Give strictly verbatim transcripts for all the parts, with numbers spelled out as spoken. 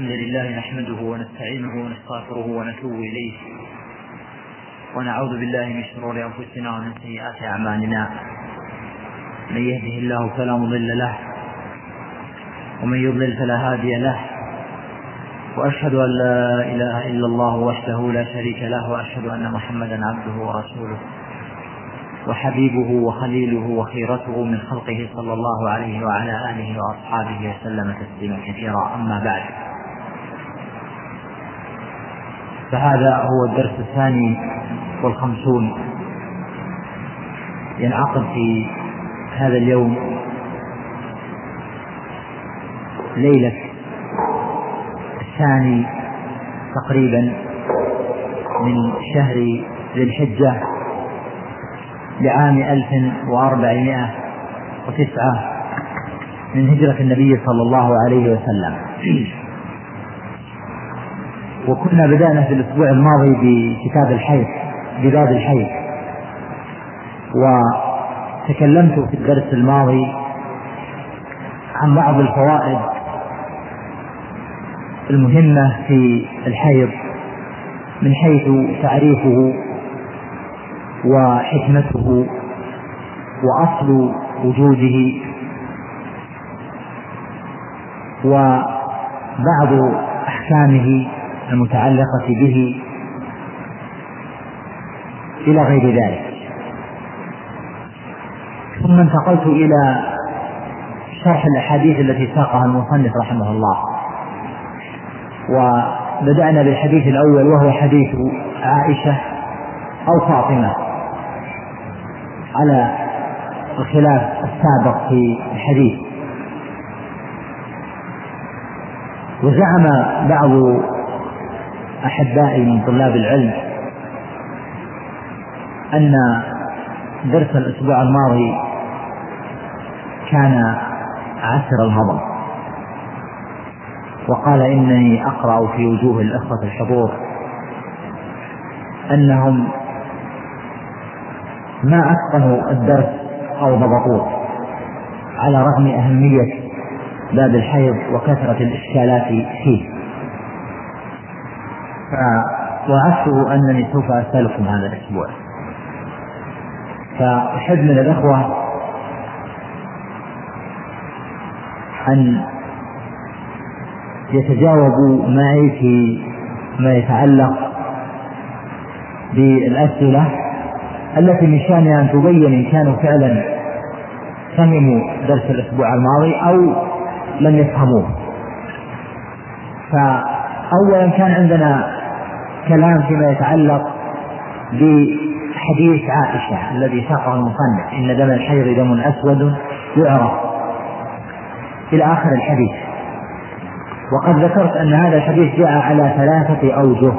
الحمد لله نحمده ونستعينه ونستغفره ونتوب إليه ونعوذ بالله من شرور أنفسنا ومن سيئات أعمالنا. من يهده الله فلا مضل له ومن يضلل فلا هادي له، وأشهد أن لا إله إلا الله وحده لا شريك له، وأشهد أن محمدا عبده ورسوله وحبيبه وخليله وخيرته من خلقه صلى الله عليه وعلى آله وأصحابه وسلم تسليما كثيرا. أما بعد، فهذا هو الدرس الثاني والخمسون، ينعقد في هذا اليوم ليلة الثاني تقريبا من شهر ذي الحجة لعام ألف وأربعمائة وتسعة من هجرة النبي صلى الله عليه وسلم. وكنا بدأنا في الأسبوع الماضي بكتاب الحيض، بباب الحيض، وتكلمت في الدرس الماضي عن بعض الفوائد المهمة في الحيض من حيث تعريفه وحكمته وأصل وجوده وبعض أحكامه المتعلقة به إلى غير ذلك. ثم انتقلت إلى شرح الأحاديث التي ساقها المصنف رحمه الله، وبدأنا بالحديث الأول وهو حديث عائشة أو فاطمة على الخلاف السابق في الحديث. وزعم بعض أحبائي من طلاب العلم أن درس الأسبوع الماضي كان عسر الهضم، وقال إنني أقرأ في وجوه الإخوة الحضور أنهم ما أتقنوا الدرس أو ضبطوه على رغم أهمية باب الحيض وكثرة الإشكالات فيه، فوعدت أنني سوف أسألكم هذا الأسبوع. فأحب من الأخوة أن يتجاوبوا معي في ما يتعلق بالأسئلة التي من شأنها أن تبين إن كانوا فعلا فهموا درس الأسبوع الماضي أو لم يفهموه. فأولا كان عندنا كلام فيما يتعلق بحديث عائشة الذي ساقه المصنف، إن دم الحيض دم أسود يعرف إلى آخر الحديث. وقد ذكرت أن هذا الحديث جاء على ثلاثة أوجه،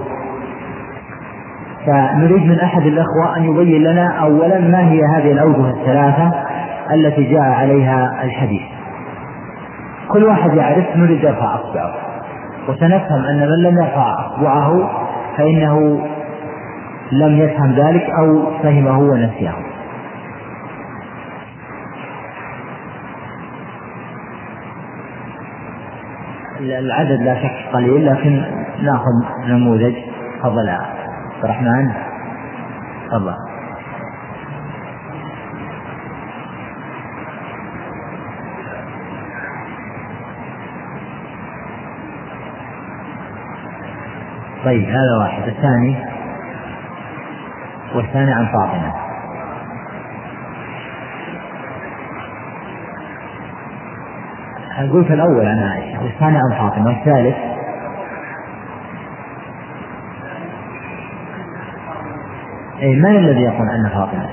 فنريد من أحد الأخوة أن يبين لنا أولا ما هي هذه الأوجه الثلاثة التي جاء عليها الحديث. كل واحد يعرف، نريد يرفع أصبعه، وسنفهم أن من لم يرفع أصبعه فإنه لم يفهم ذلك أو فهمه ونسيه. العدد لا شك قليل، لكن نأخذ نموذج. تفضل عبد الرحمن، تفضل. طيب هذا واحد. الثاني والثاني عن فاطمة. أقول في الأول عن عائشة والثاني عن فاطمة والثالث أي من الذي يقول أن فاطمة؟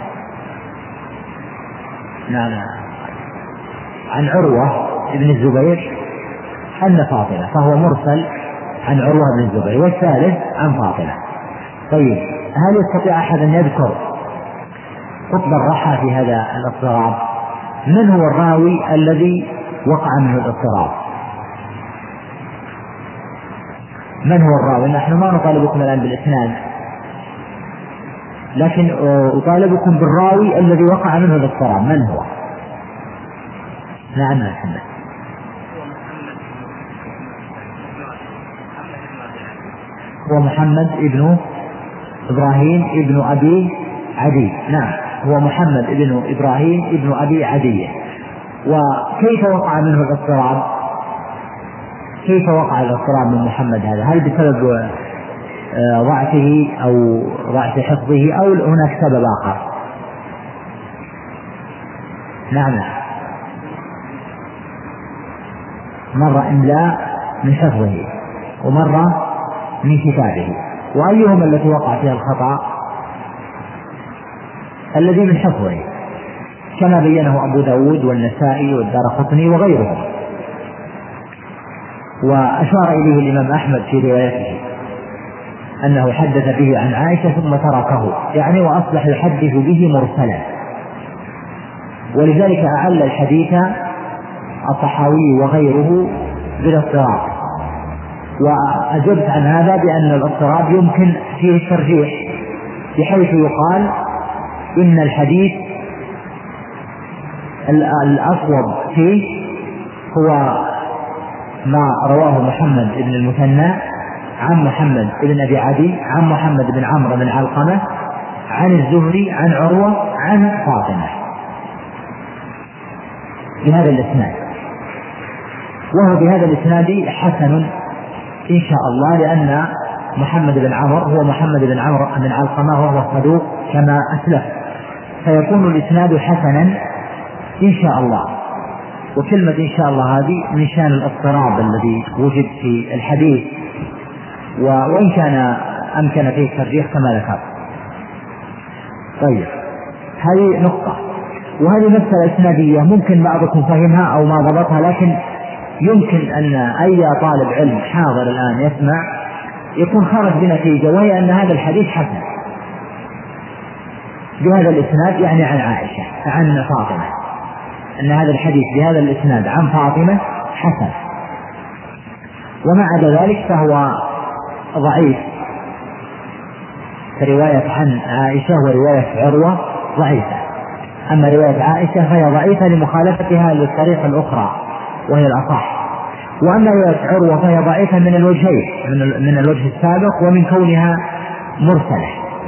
لا لا عن عروة ابن الزبير أن فاطمة، فهو مرسل عن عروة بن الزبير. والثالث عن فاطمة. طيب هل يستطيع أحد أن يذكر قطب الرحى في هذا الاضطراب؟ من هو الراوي الذي وقع منه الاضطراب؟ من هو الراوي؟ نحن ما نطالبكم الآن بالإسناد، لكن أطالبكم بالراوي الذي وقع منه الاضطراب. من هو؟ نعم محمد. هو محمد ابن إبراهيم ابن أبي عدي. نعم هو محمد ابن إبراهيم ابن أبي عدي. وكيف وقع منه الاضطراب؟ كيف وقع الاضطراب من محمد هذا؟ هل بسبب ضعفه أو ضعف حفظه أو هناك سبب آخر؟ نعم مرة إملاء من حفظه ومرة من كتابه. وأيهما التي وقع فيها الخطأ؟ الذي من حفظه كما بينه أبو داود والنسائي والدارقطني وغيرهم. وأشار إليه الإمام أحمد في روايته أنه حدث به عن عائشة ثم تركه، يعني وأصبح يحدث به مرسلا. ولذلك أعل الحديث الطحاوي وغيره بالاضطراب. وأجبت عن هذا بأن الاضطراب يمكن فيه الترجيح، بحيث يقال إن الحديث الأصوب فيه هو ما رواه محمد بن المثنى عن محمد بن أبي عدي عن محمد بن عمرو بن علقمة عن الزهري عن عروة عن فاطمة بهذا الإسناد، وهو بهذا الإسناد حسن إن شاء الله، لأن محمد بن عمرو هو محمد بن عمرو بن علقمة وهو الصدوق كما أسلف، فيكون الإسناد حسنا إن شاء الله. وكلمة إن شاء الله هذه من شان الاضطراب الذي وجد في الحديث، وإن كان أمكن فيه الترجيح كما ذكر. طيب هذه نقطة، وهذه مسألة إسنادية ممكن بعضكم فهمها أو ما ضبطها، لكن يمكن أن أي طالب علم حاضر الآن يسمع يكون خرج بنتيجة، وهي أن هذا الحديث حسن بهذا الإسناد، يعني عن عائشة عن فاطمة، أن هذا الحديث بهذا الإسناد عن فاطمة حسن. وما عدا ذلك فهو ضعيف، رواية عن عائشة ورواية عروة ضعيفة، أما رواية عائشة فهي ضعيفة لمخالفتها للطريقة الأخرى وهي الأصح. وأما رواية عروة فهي ضعيفة من الوجهين، من الوجه السابق ومن كونها مرسلة.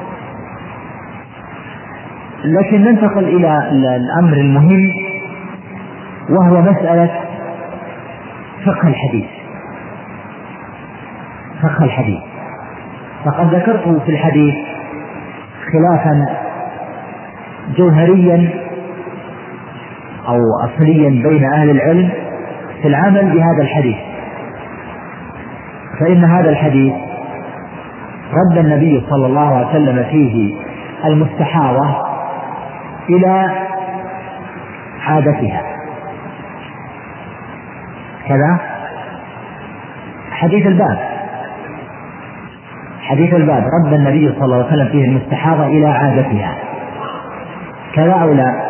لكن ننتقل إلى الأمر المهم، وهو مسألة فقه الحديث. فقه الحديث فقد ذكرت في الحديث خلافا جوهريا أو أصليا بين أهل العلم في العمل بهذا الحديث. فإن هذا الحديث رد النبي صلى الله عليه وسلم فيه المستحاضة إلى عادتها كذا. حديث الباب حديث الباب رد النبي صلى الله عليه وسلم فيه المستحاضة إلى عادتها كذا أو لا؟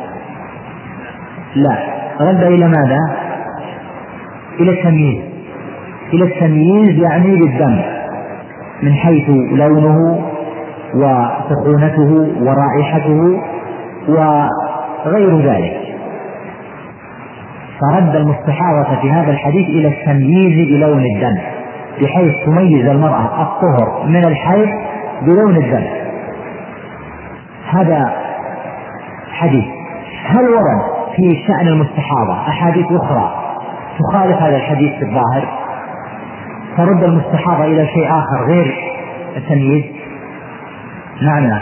لا، رد إلى ماذا؟ إلى التمييز. إلى التمييز يعني بالدم من حيث لونه وسخونته ورائحته وغير ذلك. فرد المستحاضة في هذا الحديث إلى التمييز بلون الدم، بحيث تميز المرأة الطهر من الحيض بلون الدم. هذا حديث. هل ورد في شأن المستحاضة أحاديث أخرى تخالف هذا الحديث في الظاهر فرد المستحاضة إلى شيء آخر غير التمييز؟ نعم نعم.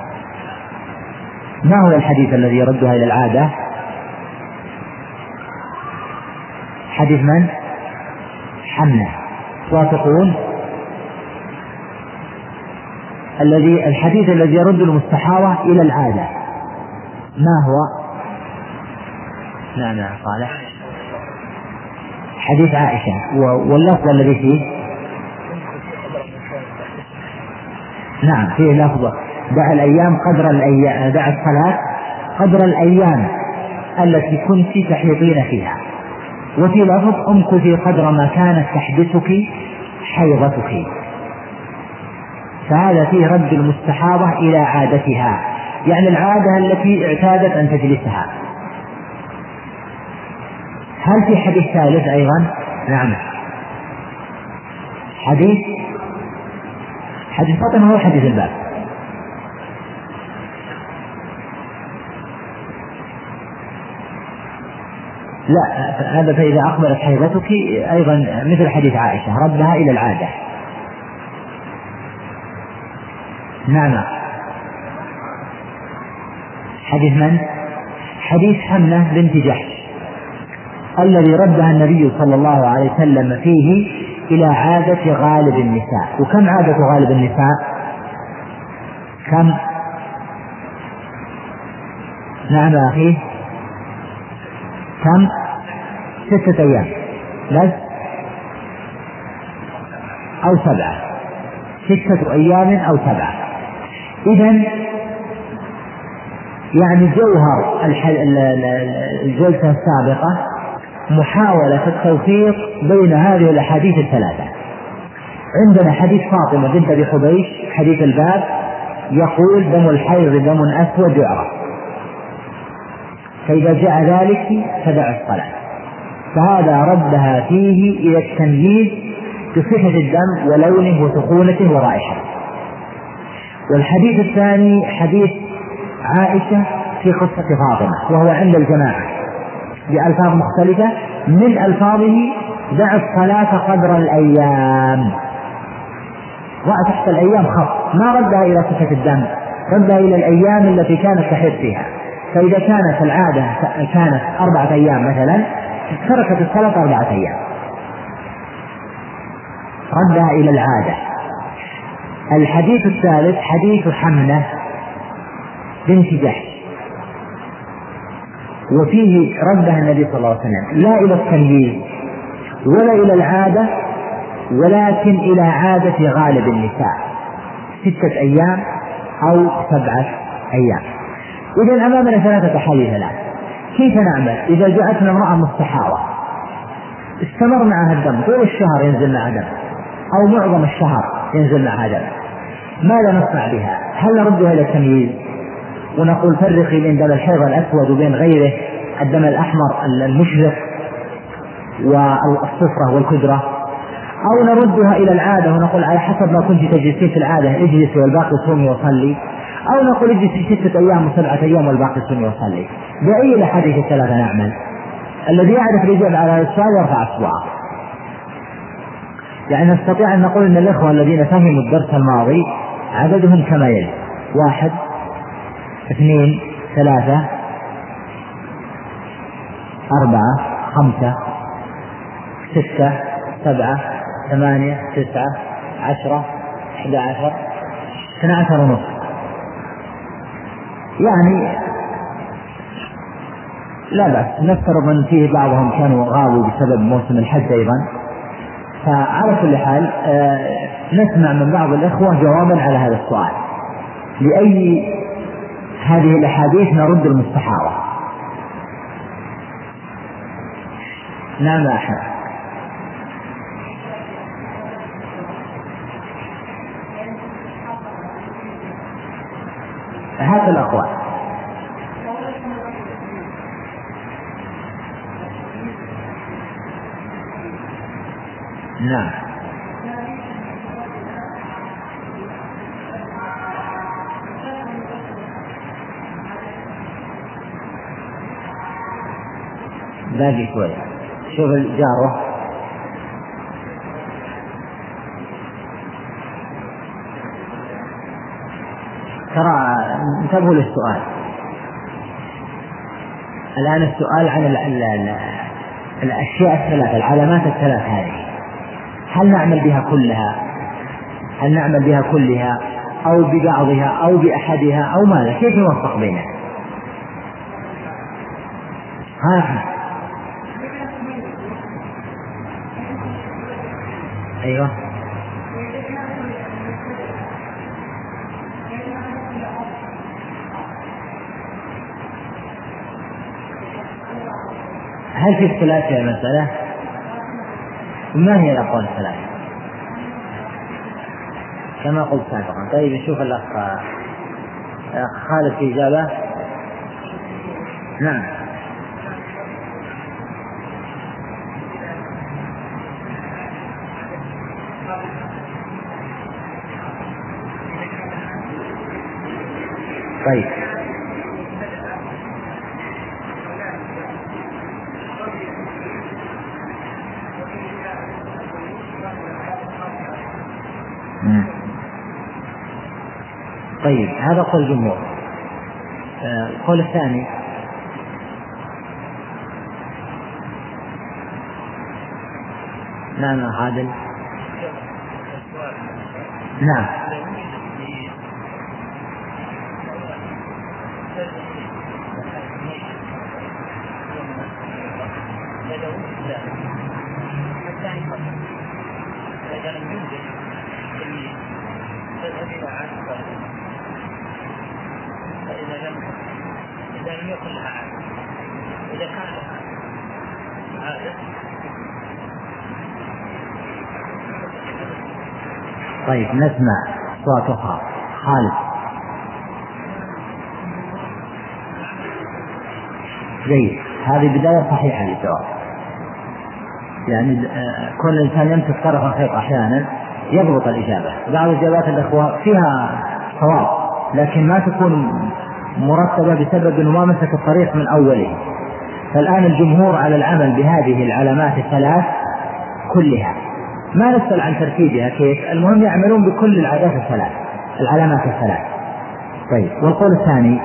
ما هو الحديث الذي يردها إلى العادة؟ حديث من؟ حمنا. وتقول الذي الحديث الذي يرد المستحاضة إلى العادة ما هو؟ نعم نعم صالح. حديث عائشة. واللفظ الذي فيه نعم فيه لفظ دع الأيام قدر الأيام، دع الصلاة قدر الأيام التي كنت تحيطين فيها، وفي لفظ امكثي قدر ما كانت تحدثك حيضتك. فهذا فيه رد المستحاضة إلى عادتها، يعني العادة التي اعتادت أن تجلسها. هل في حديث ثالث أيضا؟ نعم حديث حديث فاطمة هو حديث الباب. لا هذا فإذا أقبلت حيضتك أيضا مثل حديث عائشة ردها إلى العادة. نعم. حديث من؟ حديث حمنة بنت جحش الذي ردها النبي صلى الله عليه وسلم فيه إلى عادة غالب النساء. وكم عادة غالب النساء؟ كم؟ نعم يا أخي كم؟ ستة أيام بس أو سبعة، ستة أيام أو سبعة. إذن يعني جوهر الجلسة السابقة محاولة التوفيق بين هذه الأحاديث الثلاثة. عندنا حديث فاطمة بنت أبي حبيش حديث الباب يقول دم الحيض دم أسود يعرف، فإذا جاء ذلك فدع الصلاة، فهذا ردها فيه إلى التمييز بصفة الدم ولونه وسخونته ورائحته. والحديث الثاني حديث عائشة في قصة فاطمة وهو عند الجماعة بألفاظ مختلفة، من ألفاظه دع الصلاة قدر الأيام، رأى تحت الأيام خط، ما ردها إلى صفة الدم، ردها إلى الأيام التي كانت تحيض فيها. فإذا كانت العادة كانت أربعة أيام مثلا تركت الصلاة أربعة أيام، ردها إلى العادة. الحديث الثالث حديث حمنة بنت جحش وفيه ردها النبي صلى الله عليه وسلم لا إلى التمييز ولا إلى العادة ولكن إلى عادة غالب النساء، ستة أيام أو سبعة أيام. إذن أمامنا ثلاثة حالات الآن، كيف نعمل إذا جاءتنا امرأة مستحاضة استمر معها الدم طول الشهر ينزل معها دم أو معظم الشهر ينزل معها دم، ماذا نصنع بها؟ هل نردها إلى التمييز ونقول فرقي بين دم الحيض الأسود وبين غيره الدم الأحمر المشرق والصفرة والكدرة، أو نردها إلى العادة ونقول على حسب ما كنت تجلسين في العادة اجلسي والباقي صومي وصلي، أو نقول اجلسي ستة أيام وسبعة أيام والباقي صومي وصلي؟ بأي الأحاديث الثلاثة نعمل؟ الذي يعرف الإجابة على هذا السؤال يرفع أصبعه. يعني نستطيع أن نقول أن الإخوة الذين فهموا الدرس الماضي عددهم كما يلي: واحد اثنين ثلاثة أربعة خمسة ستة سبعة ثمانية تسعة عشرة أحد عشر اثنا عشر ونصف. يعني لا بأس نفترض أن فيه بعضهم كانوا غابوا بسبب موسم الحج أيضا. فعلى كل حال آه نسمع من بعض الإخوة جوابا على هذا السؤال: لأي هذه الأحاديث نرد المستحاضة؟ نعم أحمد. هذا الأقوال. نعم باقي شوي. شوف الجارة ترى انتبهوا للسؤال الآن. السؤال عن ال ال ال الأشياء الثلاث العلامات الثلاث هذه، هل نعمل بها كلها؟ هل نعمل بها كلها أو ببعضها أو بأحدها أو ماذا؟ كيف نوفق بينها؟ ها أيوة هل في اختلاف في المسألة؟ ما هي الأقوال الثلاثة كما قلت سابقا؟ طيب نشوف الأخ خالد في إجابة. نعم طيب طيب هذا قول الجمهور. القول الثاني نعم عادل نعم طيب نسمع أصوات أخرى. خالد جيد، هذه بداية صحيحة للجواب، يعني كل إنسان يمسك طرف الخيط أحيانا يضبط الإجابة. بعض إجابات الأخوة فيها صواب لكن ما تكون مرتبة بسبب أنه ما مسك الطريق من أوله. فالآن الجمهور على العمل بهذه العلامات الثلاث كلها، ما نسأل عن ترتيبها كيف، المهم يعملون بكل العادات الثلاث العلامات الثلاث. طيب والقول الثاني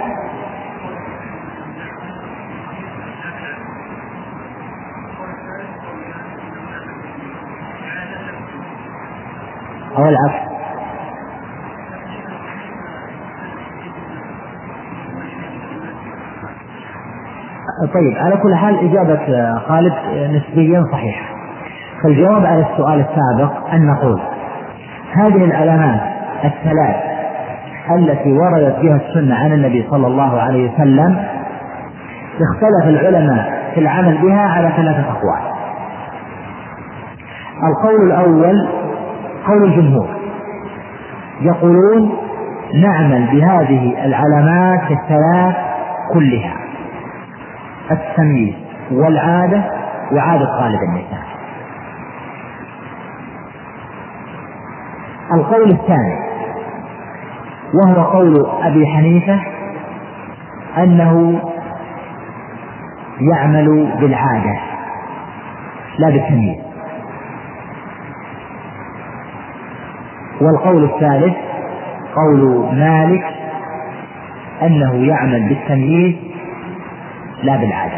أو العكس. طيب على كل حال إجابة خالد نسبيا صحيحة. فالجواب على السؤال السابق أن نقول هذه العلامات الثلاث التي وردت بها السنة عن النبي صلى الله عليه وسلم اختلف العلماء في العمل بها على ثلاثة أقوال. القول الأول قول الجمهور، يقولون نعمل بهذه العلامات الثلاث كلها، التمييز والعادة وعادة غالب النساء. القول الثاني وهو قول أبي حنيفة أنه يعمل بالعادة لا بالتمييز. والقول الثالث قول مالك أنه يعمل بالتمييز لا بالعادة.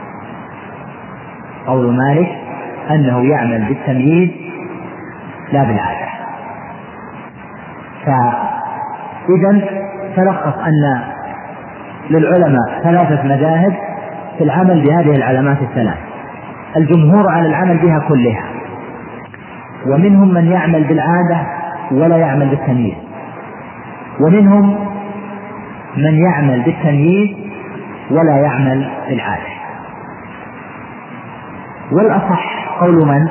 قول مالك أنه يعمل بالتمييز لا بالعادة. فإذا تلخص أن للعلماء ثلاثة مذاهب في العمل بهذه العلامات الثلاث. الجمهور على العمل بها كلها، ومنهم من يعمل بالعادة ولا يعمل بالتمييز، ومنهم من يعمل بالتمييز ولا يعمل بالعادة. والأصح قول من؟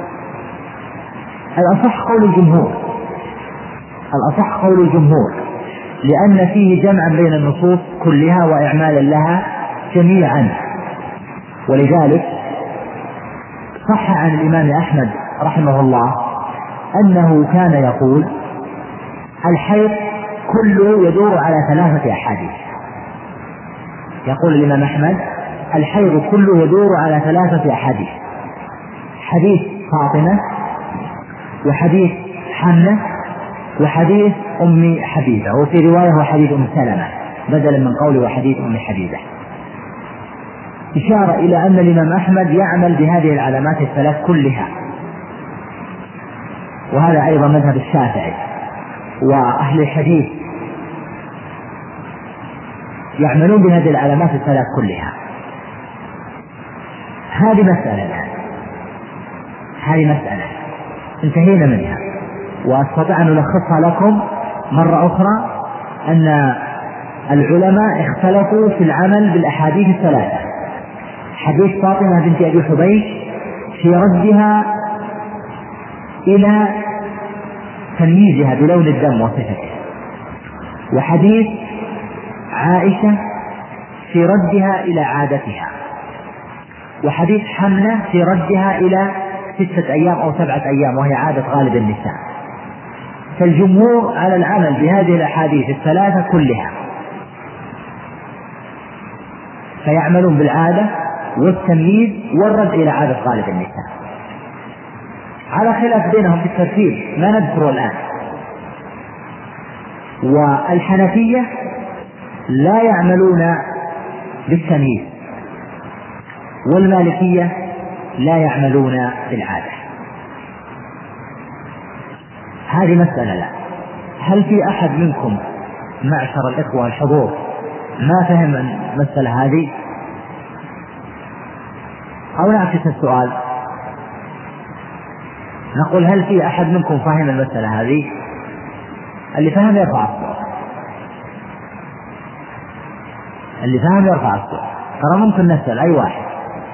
الأصح قول الجمهور، الأصح قول الجمهور لأن فيه جمعا بين النصوص كلها وإعمالا لها جميعا. ولذلك صح عن الإمام أحمد رحمه الله أنه كان يقول الحيض كله يدور على ثلاثة أحاديث. يقول الإمام أحمد الحيض كله يدور على ثلاثة أحاديث: حديث فاطمة، وحديث حمنة، وحديث أم حبيبة، وفي رواية وحديث أم سلمة بدلا من قوله وحديث أم حبيبة، إشارة إلى أن الإمام أحمد يعمل بهذه العلامات الثلاث كلها. وهذا أيضا مذهب الشافعي وأهل الحديث يعملون بهذه العلامات الثلاث كلها. هذه مسألة الآن، هذه مسألة انتهينا منها، وأستطيع أن ألخصها لكم مرة أخرى أن العلماء اختلفوا في العمل بالأحاديث الثلاثة: حديث فاطمة بنت أبي حبيش في ردها إلى تمييزها بلون الدم وصفته، وحديث عائشة في ردها إلى عادتها، وحديث حمنة في ردها إلى ستة أيام أو سبعة أيام وهي عادة غالب النساء. فالجمهور على العمل بهذه الأحاديث الثلاثة كلها، فيعملون بالعادة والتمييز والرد إلى عادة غالب النساء، على خلاف بينهم في الترتيب ما نذكره الآن. والحنفية لا يعملون بالتمييز، والمالكية لا يعملون بالعادة. هذه مسألة. لا، هل في أحد منكم معشر الإخوة الحضور ما فهم المسألة هذه؟ أو نعكس السؤال، نقول هل في أحد منكم فهم المسألة هذه؟ اللي فهم يرفع الصوت، اللي فهم يرفع الصوت. ترى ممكن نسأل أي واحد.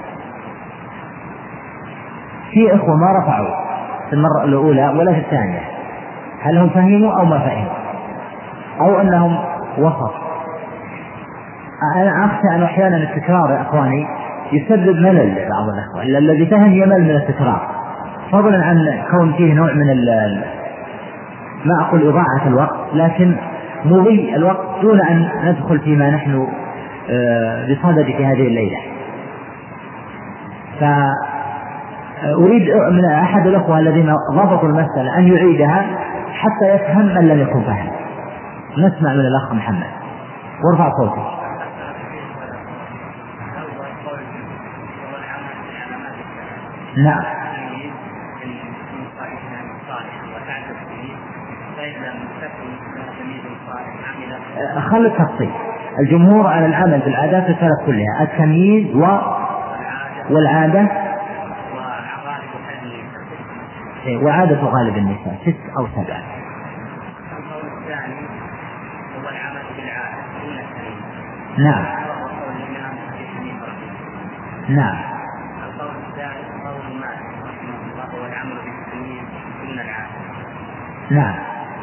في إخوة ما رفعوا في المرة الأولى ولا في الثانية، هل هم فهموا أو ما فهموا أو أنهم وسط؟ أنا أخشى أن أحيانا التكرار يا أخواني يسبب ملل لبعض الأخوة، الذي فهم يمل من التكرار، فضلا عن كون فيه نوع من ال ما أقول إضاعة الوقت، لكن مضي الوقت دون أن ندخل فيما نحن بصدد في هذه الليلة. فأريد من أحد الأخوة الذين ضبطوا المسألة أن يعيدها حتى يفهم من لم يكن فهم. نسمع من الأخ محمد وارفع صوتك. نعم. خلي التفصيل. الجمهور على العمل بالعادات الثلاث كلها، التمييز و... والعادة وعادة غالب النساء ست أو سبعة. القول الثاني هو العمل بالعادة دون التمييز. نعم. نعم. القول الثالث قول مالك رحمه الله هو العمل بالتمييز دون العادة. نعم.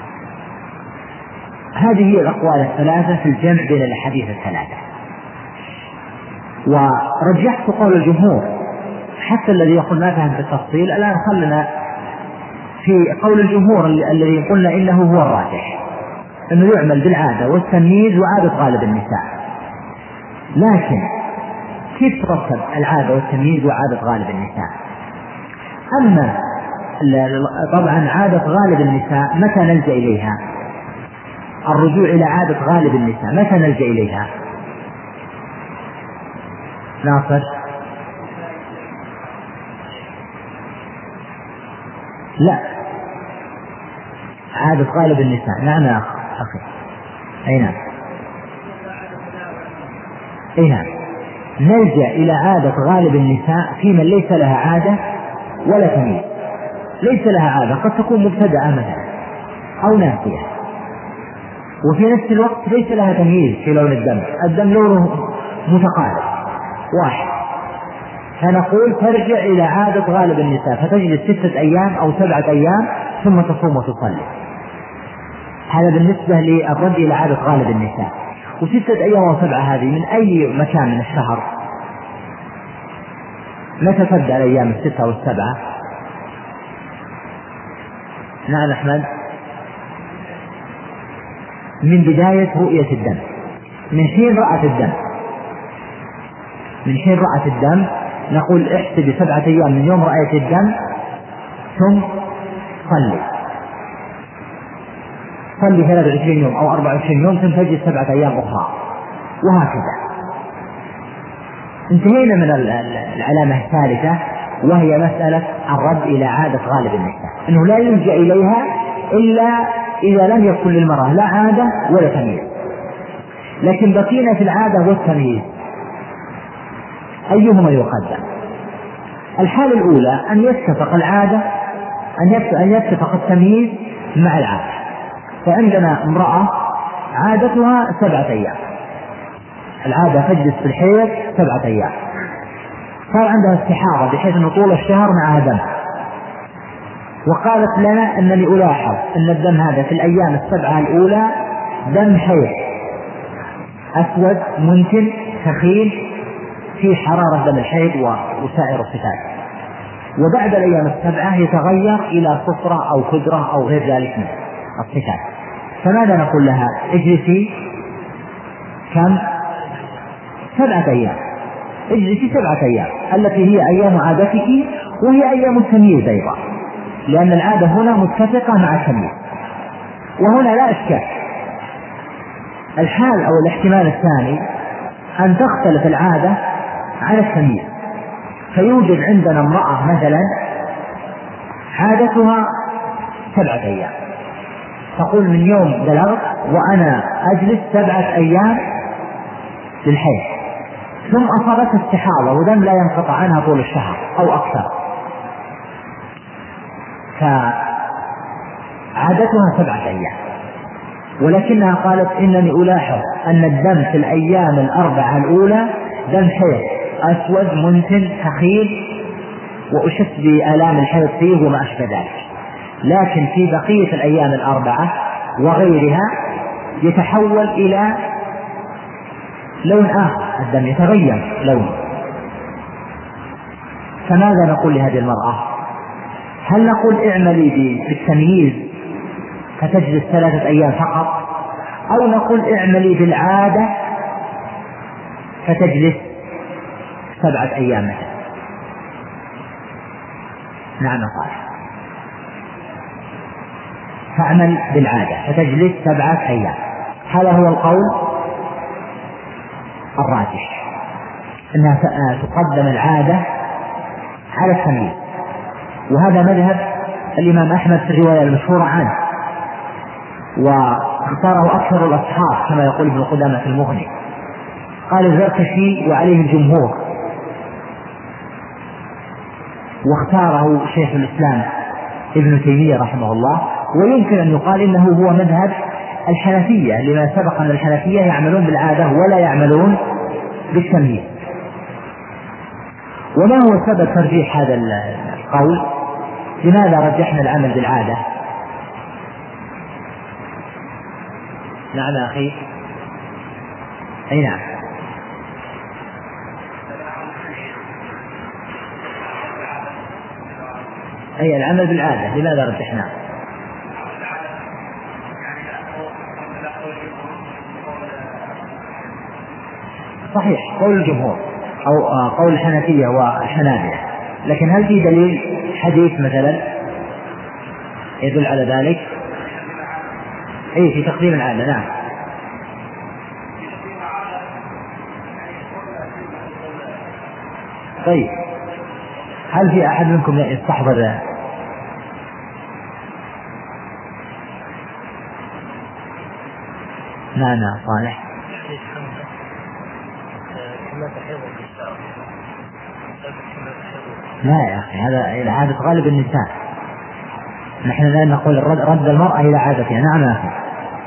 هذه هي الأقوال الثلاثة في الجمع بين الأحاديث الثلاثة، ورجحت قول الجمهور حتى الذي يقول ما فهم بالتفصيل. الآن خلنا في قول الجمهور الذي قلنا إنه هو الراجح، أنه يعمل بالعادة والتمييز وعادة غالب النساء. لكن كيف ترتب العادة والتمييز وعادة غالب النساء؟ أما طبعا عادة غالب النساء متى نلجأ إليها؟ الرجوع إلى عادة غالب النساء متى نلجأ إليها؟ ناصر؟ لا، عادة غالب النساء. نعم يا أخي. أي نعم. أي نعم. نلجأ إلى عادة غالب النساء في من ليس لها عادة ولا تمييز. ليس لها عادة، قد تكون مبتدأة مثلا أو ناسية، وفي نفس الوقت ليس لها تمييز في لون الدم، الدم لونه متقارب واحد، فنقول ترجع إلى عادة غالب النساء، فتجلس ستة أيام أو سبعة أيام ثم تصوم وتصلي. هذا بالنسبة للرد إلى عادة غالب النساء. وستة أيام أو سبعة هذه من أي مكان من الشهر؟ متى تبدأ الأيام الستة أو السبعة؟ نعم أحمد. من بداية رؤية الدم، من حين رأت الدم، من حين رأت الدم نقول احسب سبعة أيام من يوم رأيت الدم ثم صلي صلي ثلاثة وعشرين يوم أو أربعة وعشرين يوم ثم تجد سبعة أيام أخرى، وهكذا. انتهينا من العلامة الثالثة وهي مسألة الرد إلى عادة غالب النساء، أنه لا يلجأ إليها إلا إذا لم يكن للمرأة لا عادة ولا تمييز. لكن بقينا في العادة والتمييز، أيهما يقدم؟ الحالة الأولى أن يتفق العادة أن يتفق التمييز مع العادة. فعندنا امرأة عادتها سبعة أيام، العادة تجلس في الحيض سبعة أيام، صار عندها استحاضة بحيث أن طول الشهر معها دم، وقالت لنا أنني ألاحظ أن الدم هذا في الأيام السبعة الأولى دم حيض أسود منتن ثقيل في حرارة دم الحيض وسائر الصفات، وبعد الأيام السبعة يتغير إلى صفرة أو كدرة أو غير ذلك من الصفات. فماذا نقول لها؟ اجلسي كم؟ سبعة أيام، اجلسي سبعة أيام التي هي أيام عادتك وهي أيام التمييز أيضا، لأن العادة هنا متفقة مع التمييز. وهنا لا إشكال. الحال أو الاحتمال الثاني أن تختلف العادة عن التمييز، فيوجد عندنا امرأة مثلا عادتها سبعة أيام، تقول من يوم بلغت وأنا أجلس سبعة أيام للحيض، ثم أصابت استحاضة ودم لا ينقطع عنها طول الشهر أو أكثر، فعادتها سبعة أيام، ولكنها قالت إنني ألاحظ أن الدم في الأيام الأربعة الأولى دم حيض أسود منتن ثقيل وأشك بآلام الحيض فيه وما أشبه ذلك، لكن في بقية الأيام الأربعة وغيرها يتحول إلى لون آخر، الدم يتغير لونه. فماذا نقول لهذه المرأة؟ هل نقول اعملي بالتمييز فتجلس ثلاثة أيام فقط، أو نقول اعملي بالعادة فتجلس سبعة أيام مثلا؟ نعم قال فاعمل بالعادة فتجلس سبعة أيام. هذا هو القول الراجح، أنها تقدم العادة على التمييز، وهذا مذهب الإمام أحمد في الرواية المشهورة عنه، واختاره أكثر الأصحاب كما يقول ابن قدامة في المغني. قال الزركشي وعليه الجمهور، واختاره شيخ الإسلام ابن تيمية رحمه الله، ويمكن أن يقال إنه هو مذهب الحنفية، لما سبق أن الحنفية يعملون بالعادة ولا يعملون بالتمييز. وما هو سبب ترجيح هذا القول؟ لماذا رجحنا العمل بالعادة؟ نعم يا أخي، أي نعم، أي العمل بالعادة لماذا رجحناه؟ صحيح قول الجمهور أو قول الحنفية والحنابلة، لكن هل في دليل حديث مثلا يدل على ذلك؟ أي في تقديم العادة. نعم. طيب هل في أحد منكم يستحضر؟ نعم صالح. لا يا أخي، هذا إلى عادة غالب النساء، نحن لا نقول رد المرأة إلى عادتها. نعم يا أخي.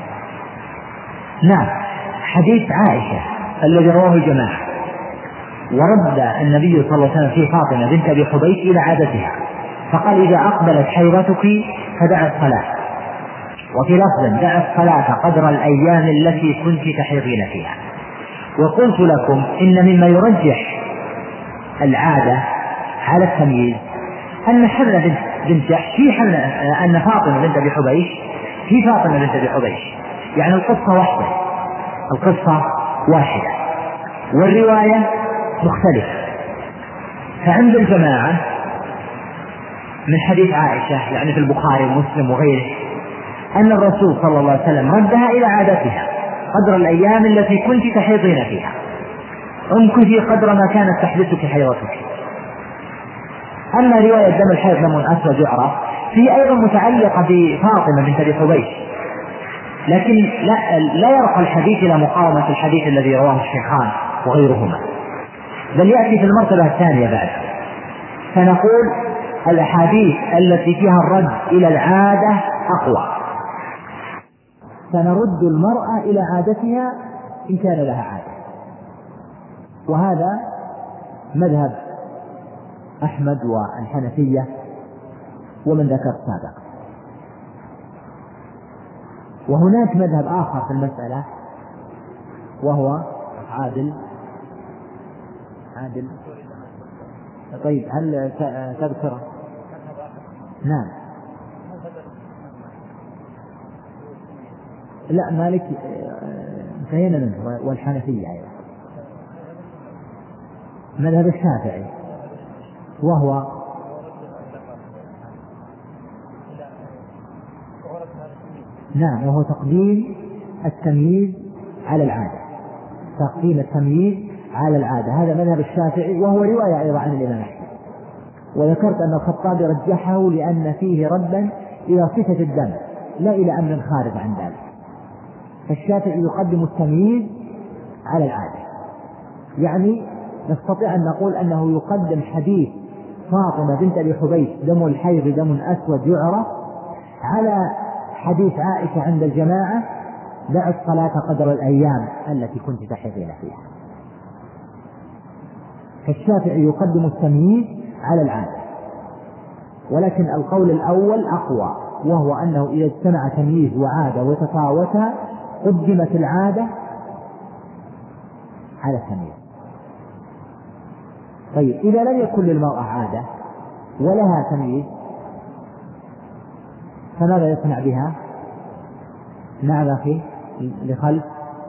نعم، حديث عائشة الذي رواه الجماعة، ورد النبي صلى الله عليه وسلم في فاطمة بنت أبي حبيش إلى عادتها، فقال إذا أقبلت حيضتك فدع الصلاة، وفي لفظ دع الصلاة قدر الأيام التي كنت تحيضين فيها. وقلت لكم إن مما يرجح العادة على التمييز أن حملة بنت جحش في حملة، أن فاطمة بنت أبي حبيش في فاطمة بنت أبي حبيش، يعني القصة واحدة، القصة واحدة والرواية مختلفة. فعند الجماعة من حديث عائشة يعني في البخاري ومسلم وغيره أن الرسول صلى الله عليه وسلم ردها إلى عادتها قدر الأيام التي كنت تحيضين فيها، امكثي قدر ما كانت تحدثك حيضتك. أما رواية دم الحيض دم أسود يعرف فيه أيضا متعلقة بفاطمة بنت أبي حبيش، لكن لا, لا يرقى الحديث إلى مقاومة الحديث الذي رواه الشيخان وغيرهما، بل يأتي في المرتبة الثانية بعد. فنقول الأحاديث التي فيها الرد إلى العادة أقوى، فنرد المرأة إلى عادتها إن كان لها عادة، وهذا مذهب أحمد والحنفية ومن ذكر سابقا. وهناك مذهب آخر في المسألة وهو عادل عادل طيب هل تذكر؟ نعم. لا مالك انتهينا منه، والحنفية أيضا مذهب الشافعي، وهو نعم وهو تقديم التمييز على العادة، تقديم التمييز على العادة، هذا مذهب الشافعي، وهو رواية أيضا عن الإمام أحمد. وذكرت أن الخطابي رجحه لأن فيه ردا إلى صفة الدم لا إلى أمر خارج عن ذلك، فالشافعي يقدم التمييز على العادة. يعني نستطيع أن نقول أنه يقدم حديث فاطمة بنت أبي حبيش دم الحيض دم أسود يعرف على حديث عائشة عند الجماعة دع الصلاة قدر الأيام التي كنت تحيضين فيها. فالشافعي يقدم التمييز على العادة، ولكن القول الأول أقوى، وهو أنه إذا اجتمع تمييز وعادة وتفاوتا قدمت العادة على التمييز. طيب إذا لم يكن للمرأة عادة ولها تمييز فماذا يصنع بها؟ نعم أخي لخلف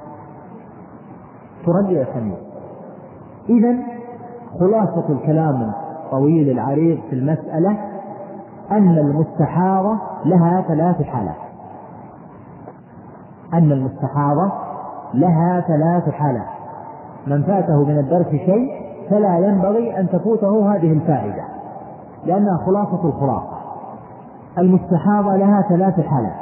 ترد إلى التمييز. إذن خلاصة الكلام الطويل العريض في المسألة أن المستحاضة لها ثلاث حالات، أن المستحاضة لها ثلاث حالات، من فاته من الدرس شيء فلا ينبغي أن تفوته هذه الفائدة لأنها خلاصة الخلاصة. المستحاضة لها ثلاث حالات.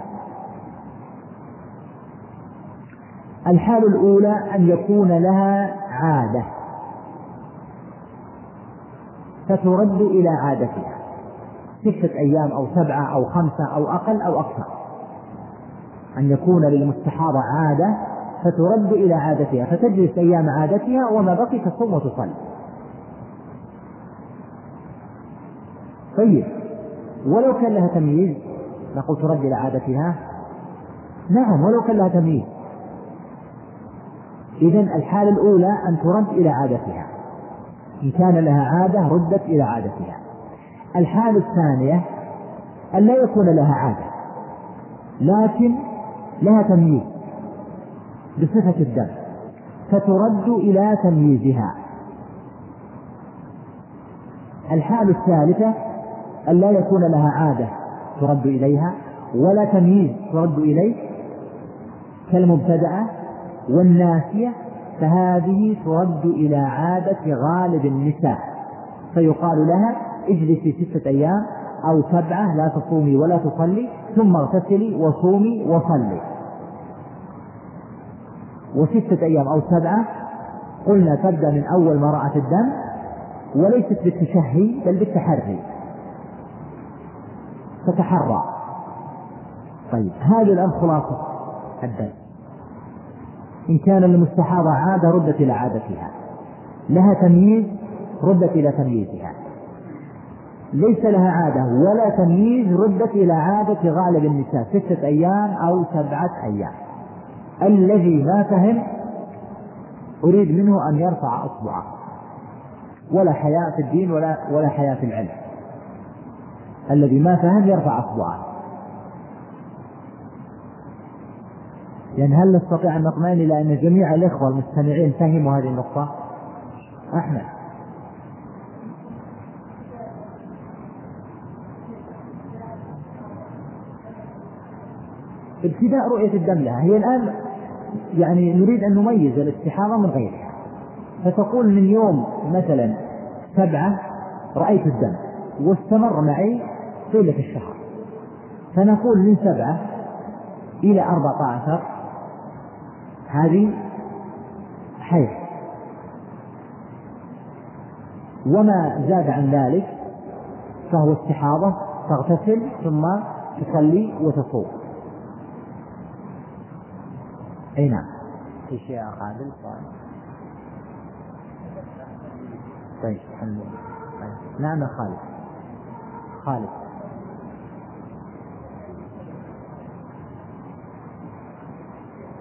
الحالة الأولى أن يكون لها عادة فترد إلى عادتها ستة أيام أو سبعة أو خمسة أو أقل أو أكثر، أن يكون للمستحاضة عادة فترد إلى عادتها فتجلس أيام عادتها وما بقي تصوم وتصلي. طيب ولو كان لها تمييز نقول ترد إلى عادتها؟ نعم ولو كان لها تمييز. إذن الحالة الأولى أن ترد إلى عادتها، إن كان لها عادة ردت إلى عادتها. الحالة الثانية أن لا يكون لها عادة لكن لها تمييز بصفة الدم فترد إلى تمييزها. الحالة الثالثة أن لا يكون لها عادة ترد إليها ولا تمييز ترد إليه كالمبتدأة والناسية، فهذه ترد إلى عادة غالب النساء فيقال لها اجلسي ستة أيام أو سبعة لا تصومي ولا تصلي ثم اغتسلي وصومي وصلي. وستة أيام أو سبعة قلنا تبدأ من أول ما رأت الدم وليست بالتشهي بل بالتحري، تتحرى. طيب هذه الآن خلاصة الدم. إن كان للمستحاضة عادة ردت إلى عادتها، لها تمييز ردت إلى تمييزها، ليس لها عادة ولا تمييز ردت إلى عادة غالب النساء ستة أيام أو سبعة أيام. الذي ما فهم أريد منه أن يرفع أصبعه، ولا حياء في الدين ولا ولا حياء في العلم. الذي ما فهم يرفع أصبعه. يعني هل نستطيع أن نطمئن إلى أن جميع الإخوة المستمعين فهموا هذه النقطة؟ أحمد ابتداء رؤية الدم لها، هي الآن يعني نريد أن نميز الاستحاضة من غيرها، فتقول من يوم مثلا سبعة رأيت الدم واستمر معي طيلة الشهر، فنقول من سبعة إلى أربعة عشر هذه حيض، وما زاد عن ذلك فهو استحاضة تغتسل ثم تصلي وتصوم. أي نعم. في شيء قابل طيب الحمد لله. طيب. نعم خالد خالد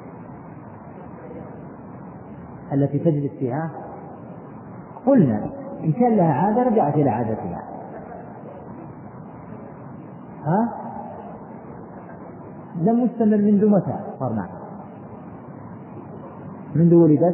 التي تجلس فيها قلنا إن كان لها عادة رجعت إلى عادتها. ها؟ لم مستمر منذ متى صار معها؟ منذ ولدت؟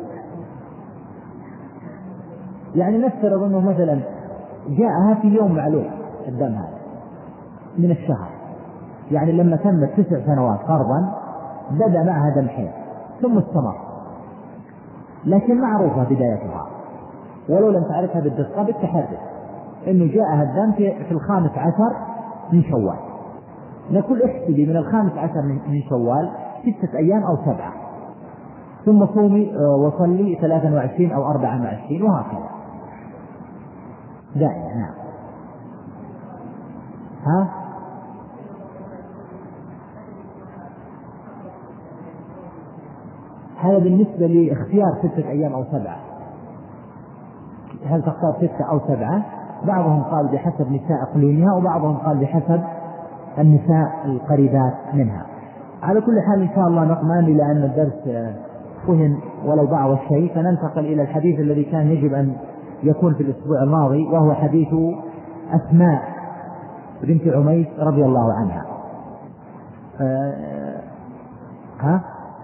يعني نفترض أنه مثلا جاءها في يوم معلوم الدم هذا من الشهر، يعني لما تمت تسع سنوات فرضا بدأ معها دم حيض ثم استمر، لكن معروفة بدايتها ولو لم تعرفها بالدقة بالتحرك أنه جاءها الدم في الخامس عشر من شوال، نقول احسبي من الخامس عشر من شوال ستة أيام أو سبعة، ثم صومي وصلي ثلاثة وعشرين أو أربعة وعشرين وهكذا دائما. نعم. ها؟ هذا بالنسبة لاختيار ستة أيام أو سبعة، هل تختار ستة أو سبعة؟ بعضهم قال بحسب نساء إقليمها وبعضهم قال بحسب النساء القريبات منها. على كل حال إن شاء الله نطمئن إلى أن الدرس فهم ولو بعض الشيء، فننتقل إلى الحديث الذي كان يجب أن يكون في الأسبوع الماضي، وهو حديث أسماء بنت عميس رضي الله عنها. أه ها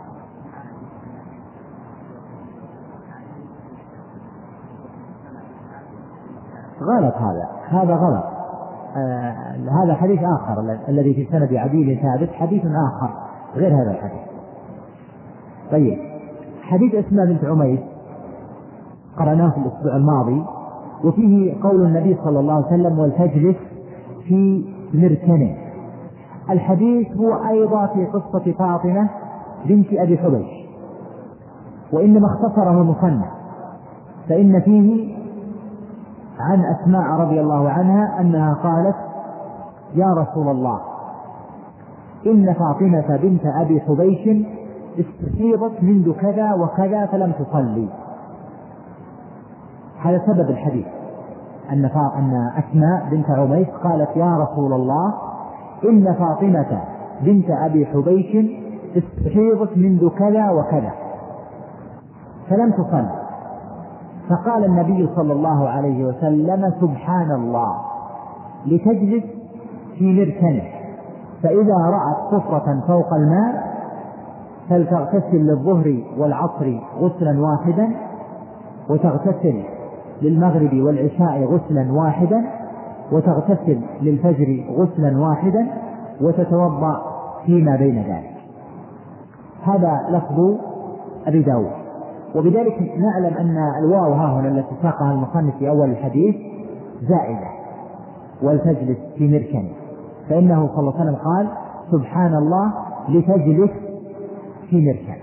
غلط، هذا هذا غلط. آه هذا حديث آخر الذي في سند عديل ثابت، حديث آخر غير هذا الحديث. طيب، حديث أسماء بنت عميس قرأناه في الأسبوع الماضي، وفيه قول النبي صلى الله عليه وسلم والتجلس في مركنه. الحديث هو أيضا في قصة فاطمة بنت أبي حبيش، وإنما اختصره المصنف، فإن فيه عن أسماء رضي الله عنها أنها قالت: يا رسول الله، إن فاطمة بنت أبي حبيش استفيضت منذ كذا وكذا فلم تصلي. هذا سبب الحديث، أن أن أسماء بنت عميس قالت: يا رسول الله، إن فاطمة بنت أبي حبيش استفيضت منذ كذا وكذا فلم تصلي. فقال النبي صلى الله عليه وسلم: سبحان الله، لتجلس في مركنه، فإذا رأت صفرة فوق الماء فلتغتسل للظهر والعصر غسلا واحدا، وتغتسل للمغرب والعشاء غسلا واحدا، وتغتسل للفجر غسلا واحدا، وتتوضأ فيما بين ذلك. هذا لفظ أبي داود. وبذلك نعلم أن الواو ها هنا التي ساقها المصنف في أول الحديث زائدة، ولتجلس في مركنه، فإنه صلى الله عليه وسلم قال: سبحان الله، لتجلس في مركن.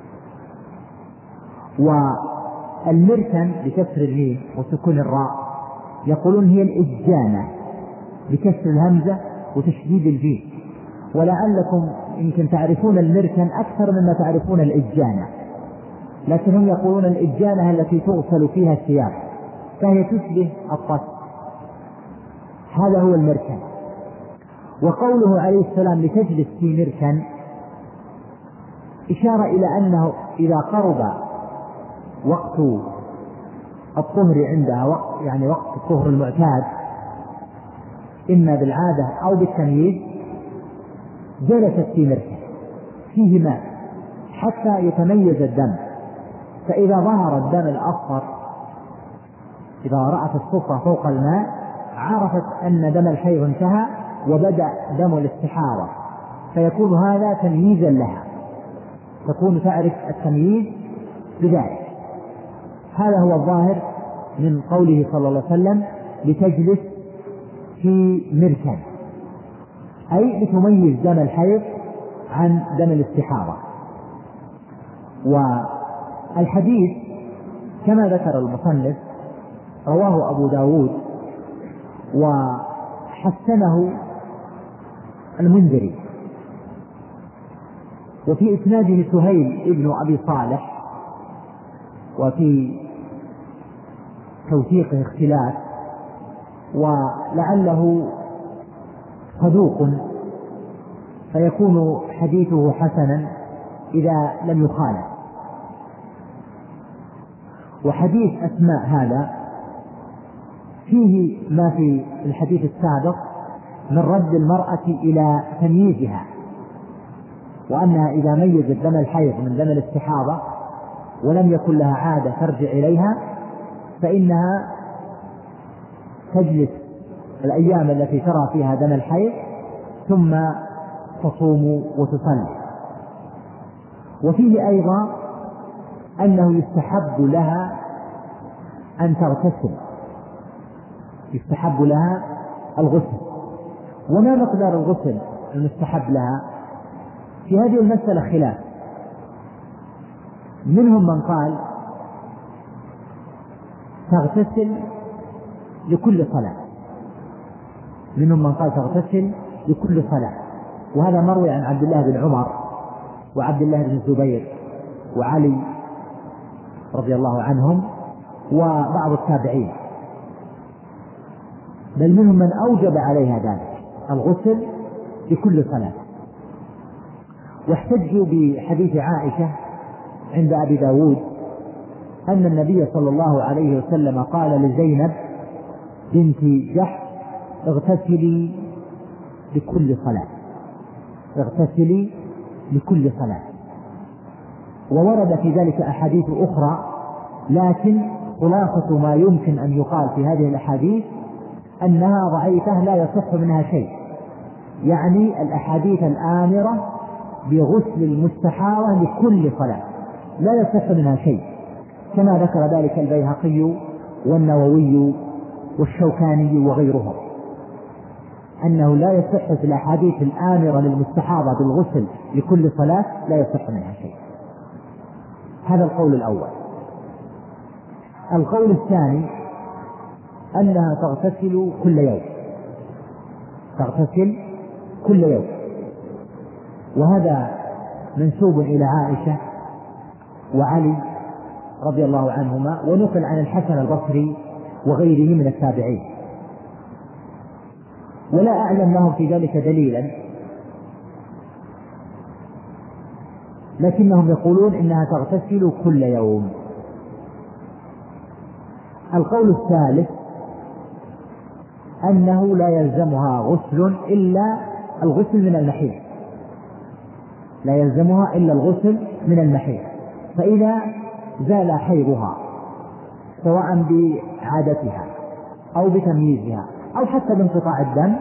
والمركن بكسر الميم وسكون الراء يقولون هي الإجانة بكسر الهمزة وتشديد الجيم، ولعلكم يمكن تعرفون المركن أكثر مما تعرفون الإجانة، لكن هم يقولون الإجانة التي تغسل فيها الثياب، فهي تشبه الطس. هذا هو المركن. وقوله عليه السلام لتجلس في مركن إشارة إلى أنه إذا قرب وقت الطهر عندها، وقت يعني وقت الطهر المعتاد إما بالعادة أو بالتمييز، جلست في مركن فيه ماء حتى يتميز الدم، فإذا ظهر الدم الأصفر، إذا رأت الصفرة فوق الماء، عرفت أن دم الحيض انتهى وبدأ دم الاستحاضة، فيكون هذا تمييزا لها، تكون تعرف التمييز بذلك. هذا هو الظاهر من قوله صلى الله عليه وسلم: لتجلس في مركن، أي لتميز دم الحيض عن دم الاستحاضة. والحديث كما ذكر المصنف رواه أبو داود وحسنه المنذري، وفي إسناده سهيل ابن أبي صالح، وفي توثيقه اختلاف، ولعله صدوق فيكون حديثه حسنا إذا لم يخالف. وحديث أسماء هذا فيه ما في الحديث السابق من رد المرأة إلى تمييزها، وأنها إذا ميزت دم الحيض من دم الاستحاضة ولم يكن لها عادة ترجع إليها فإنها تجلس الأيام التي ترى فيها دم الحيض ثم تصوم وتصلي. وفيه أيضا أنه يستحب لها أن تغتسل، يستحب لها الغسل. وما مقدار الغسل المستحب لها؟ في هذه المسألة خلاف، منهم من قال تغتسل لكل صلاة، منهم من قال تغتسل لكل صلاة، وهذا مروي عن عبد الله بن عمر وعبد الله بن الزبير وعلي رضي الله عنهم وبعض التابعين، بل منهم من أوجب عليها ذلك الغسل لكل صلاة. واحتجوا بحديث عائشة عند أبي داود أن النبي صلى الله عليه وسلم قال لزينب بنت جحش اغتسلي لكل صلاة، اغتسلي لكل صلاة. وورد في ذلك أحاديث أخرى، لكن خلاصة ما يمكن أن يقال في هذه الأحاديث أنها ضعيفة لا يصح منها شيء، يعني الأحاديث الآمرة بغسل المستحاضة لكل صلاة لا يصح منها شيء، كما ذكر ذلك البيهقي والنووي والشوكاني وغيرهم، أنه لا يصح في الأحاديث الآمرة للمستحاضة بالغسل لكل صلاة لا يصح منها شيء. هذا القول الأول. القول الثاني أنها تغتسل كل يوم، تغتسل كل يوم، وهذا منسوب إلى عائشة وعلي رضي الله عنهما، ونقل عن الحسن البصري وغيره من التابعين، ولا أعلم لهم في ذلك دليلا، لكنهم يقولون إنها تغتسل كل يوم. القول الثالث أنه لا يلزمها غسل إلا الغسل من المحيض، لا يلزمها إلا الغسل من المحيض، فإذا زال حيضها سواء بعادتها أو بتمييزها أو حتى بانقطاع الدم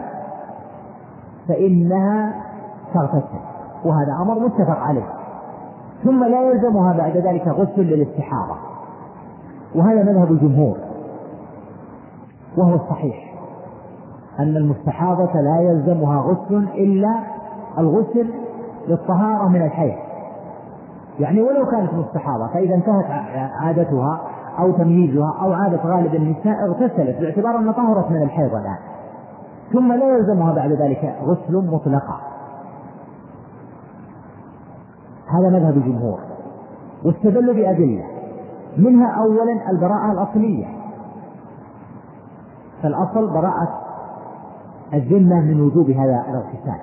فإنها تغتسل، وهذا أمر متفق عليه. ثم لا يلزمها بعد ذلك غسل للاستحاضة، وهذا مذهب الجمهور، وهو الصحيح أن المستحاضة لا يلزمها غسل إلا الغسل للطهارة من الحيض، يعني ولو كانت مستحاضة فإذا انتهت عادتها أو تمييزها أو عادة غالب النساء اغتسلت باعتبار أنها طهرت من الحيض الآن، ثم لا يلزمها بعد ذلك غسل مطلقا. هذا مذهب الجمهور، واستدلوا بأدلة، منها أولا البراءة الأصلية، فالأصل براءة الذمة من وجوب هذا الاغتسال،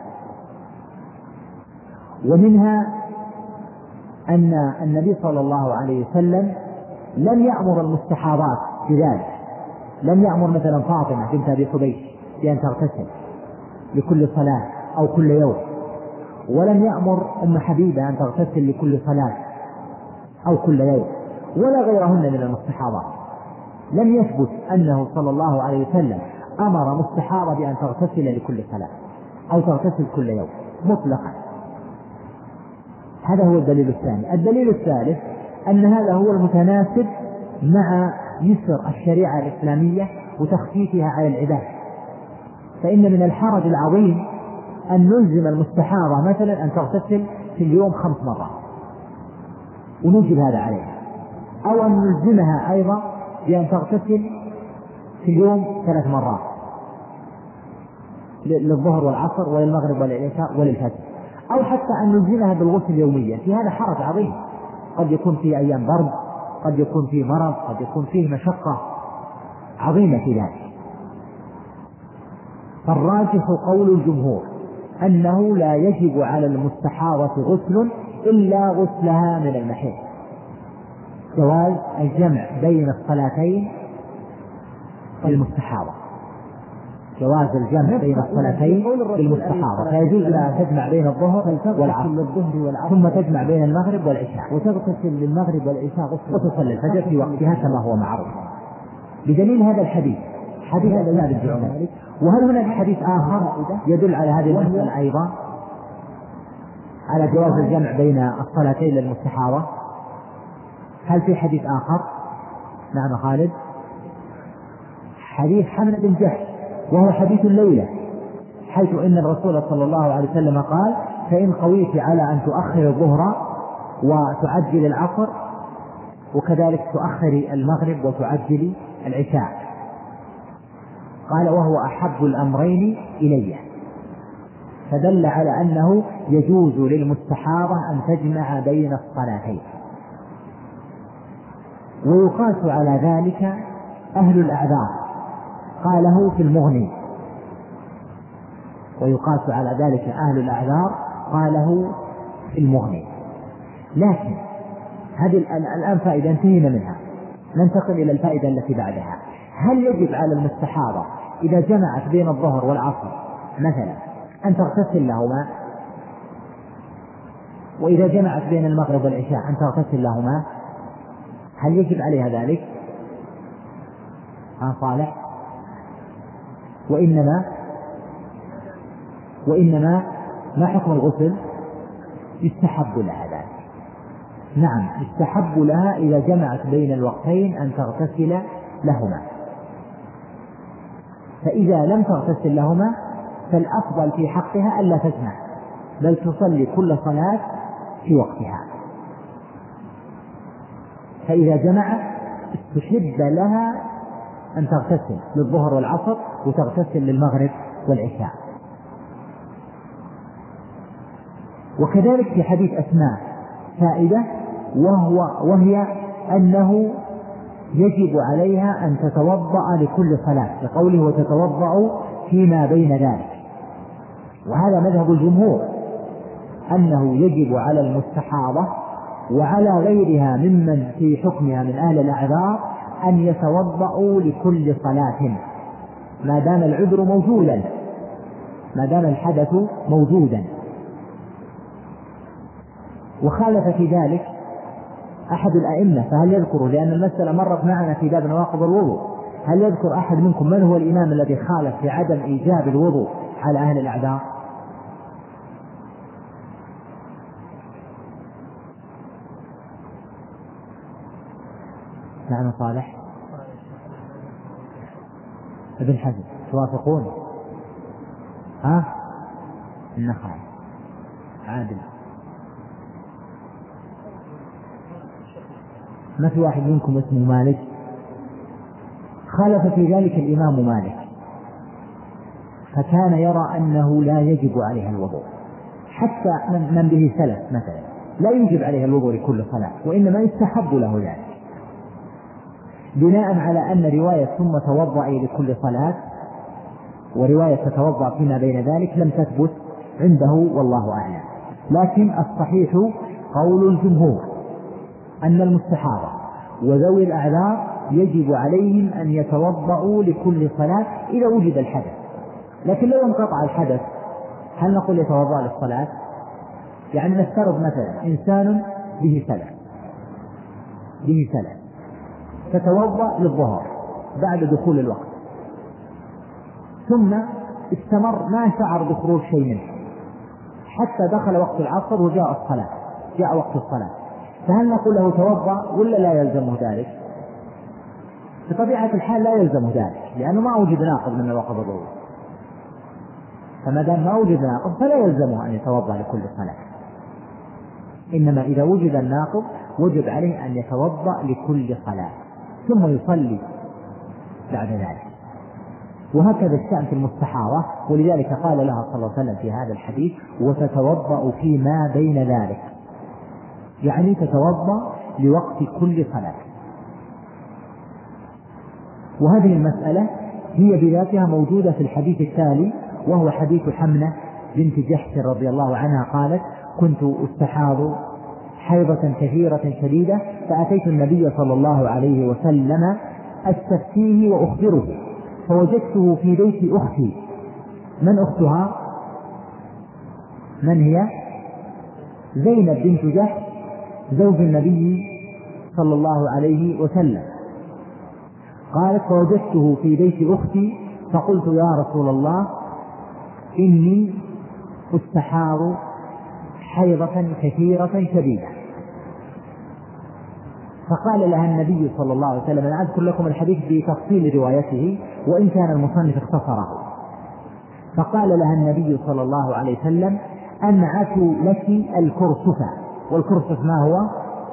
ومنها أن النبي صلى الله عليه وسلم لم يأمر المستحاضات بذلك، لم يأمر مثلا فاطمة بنت أبي حبيش بأن تغتسل لكل صلاة أو كل يوم، ولم يأمر أم حبيبة أن تغتسل لكل صلاة أو كل يوم، ولا غيرهن من المستحاضات. لم يثبت أنه صلى الله عليه وسلم أمر مستحاضة بأن تغتسل لكل صلاة أو تغتسل كل يوم مطلقا. هذا هو الدليل الثاني. الدليل الثالث أن هذا هو المتناسب مع يسر الشريعة الإسلامية وتخفيفها على العباد، فإن من الحرج العظيم أن نلزم المستحاضة مثلا أن تغتسل في اليوم خمس مرات ونوجب هذا عليها، أو أن نلزمها أيضا بأن تغتسل في اليوم ثلاث مرات للظهر والعصر وللمغرب والعشاء وللفجر، أو حتى أن نلزمها بالغسل يوميا. في هذا حرج عظيم، قد يكون في أيام برد، قد يكون فيه مرض، قد يكون فيه مشقة عظيمة في ذلك. فالراجح قول الجمهور أنه لا يجب على المستحاضة غسل إلا غسلها من المحيض، جواز الجمع بين الصلاتين للمستحاضة، جواز الجمع بين الصلاتين للمستحاضة، فيجوز لها تجمع بين الظهر والعصر ثم تجمع بين المغرب والعشاء وتغتسل للمغرب والعشاء وتصلي الفجر في وقتها كما هو معروف، بدليل هذا الحديث حديث الإمام بن عمر. وهل هناك حديث آخر يدل على هذه المسألة أيضا، على جواز الجمع بين الصلاتين للمستحاضة؟ هل في حديث آخر؟ نعم خالد. حديث حمد بن جحش، وهو حديث الليلة، حيث إن الرسول صلى الله عليه وسلم قال: فإن قويت على أن تؤخر الظهر وتعجل العصر وكذلك تؤخر المغرب وتعجل العشاء، قال: وهو أحب الأمرين إلي، فدل على أنه يجوز للمستحاضة أن تجمع بين الصلاتين. ويقاس على ذلك أهل الأعذار، قاله في المغني، ويقاس على ذلك أهل الأعذار قاله في المغني. لكن هذه الآن فائدة انتهينا منها، ننتقل إلى الفائدة التي بعدها. هل يجب على المستحاضة إذا جمعت بين الظهر والعصر مثلا أن تغتسل لهما، وإذا جمعت بين المغرب والعشاء أن تغتسل لهما؟ هل يجب عليها ذلك؟ ها صالح؟ وإنما وإنما ما حكم الغسل؟ يستحب لها ذلك. نعم، يستحب لها إذا جمعت بين الوقتين أن تغتسل لهما، فإذا لم تغتسل لهما فالأفضل في حقها ألا تجمع، بل تصلي كل صلاة في وقتها. فإذا جمعت تحب لها أن تغتسل للظهر والعصر وتغتسل للمغرب والعشاء. وكذلك في حديث أسماء فائدة، وهو وهي أنه يجب عليها أن تتوضأ لكل صلاة، لقوله: وتتوضأ فيما بين ذلك. وهذا مذهب الجمهور، أنه يجب على المستحاضة وعلى غيرها ممن في حكمها من أهل الأعذار أن يتوضأوا لكل صلاة ما دام العذر موجودا، ما دام الحدث موجودا. وخالف في ذلك أحد الأئمة، فهل يذكر، لأن المسألة مرت معنا في باب نواقض الوضوء، هل يذكر أحد منكم من هو الإمام الذي خالف في عدم إيجاب الوضوء على أهل الأعذار؟ نعم صالح ابن حزم، توافقون؟ ها النخعي عادل، ما في واحد منكم اسمه مالك؟ خالف في ذلك الإمام مالك، فكان يرى أنه لا يجب عليها الوضوء، حتى من به سلف مثلا لا يجب عليها الوضوء لكل صلاة، وإنما يستحب له ذلك، بناء على أن رواية ثم توضأي لكل صلاة ورواية تتوضأ فيما بين ذلك لم تثبت عنده والله أعلم. لكن الصحيح قول الجمهور أن المستحاضة وذوي الأعذار يجب عليهم أن يتوضأوا لكل صلاة إذا وجد الحدث. لكن لو انقطع الحدث هل نقول يتوضأ للصلاة؟ يعني نفترض مثلا إنسان به سلف به سلف تتوضأ للظهر بعد دخول الوقت، ثم استمر ما شعر بخروج شيء منه حتى دخل وقت العصر وجاء الصلاة جاء وقت الصلاة، فهل نقول له توضأ ولا لا يلزمه ذلك؟ بطبيعة الحال لا يلزمه ذلك، لأنه ما وجد ناقض من الوقت الضروري، فما دام ما وجد ناقض فلا يلزمه أن يتوضأ لكل صلاة، إنما إذا وجد الناقض وجب عليه أن يتوضأ لكل صلاة ثم يصلي بعد ذلك. وهكذا الشأن في المستحاضة، ولذلك قال لها صلى الله عليه وسلم في هذا الحديث: وتتوضأ فيما بين ذلك، يعني تتوضأ لوقت كل صلاة. وهذه المسألة هي بذاتها موجودة في الحديث التالي، وهو حديث حمنة بنت جحش رضي الله عنها قالت: كنت استحاض حيضة كثيرة شديدة، فأتيت النبي صلى الله عليه وسلم أستفتيه وأخبره، فوجدته في بيت أختي. من أختها؟ من هي؟ زينب بنت جحش زوج النبي صلى الله عليه وسلم. قالت: فوجدته في بيت أختي فقلت: يا رسول الله إني استحار حيضة كثيرة شديدة. فقال لها النبي صلى الله عليه وسلم، أنا أذكر لكم الحديث بتفصيل روايته وإن كان المصنف اختصره. فقال لها النبي صلى الله عليه وسلم: أنعت لك الكرسف. والكرسف ما هو؟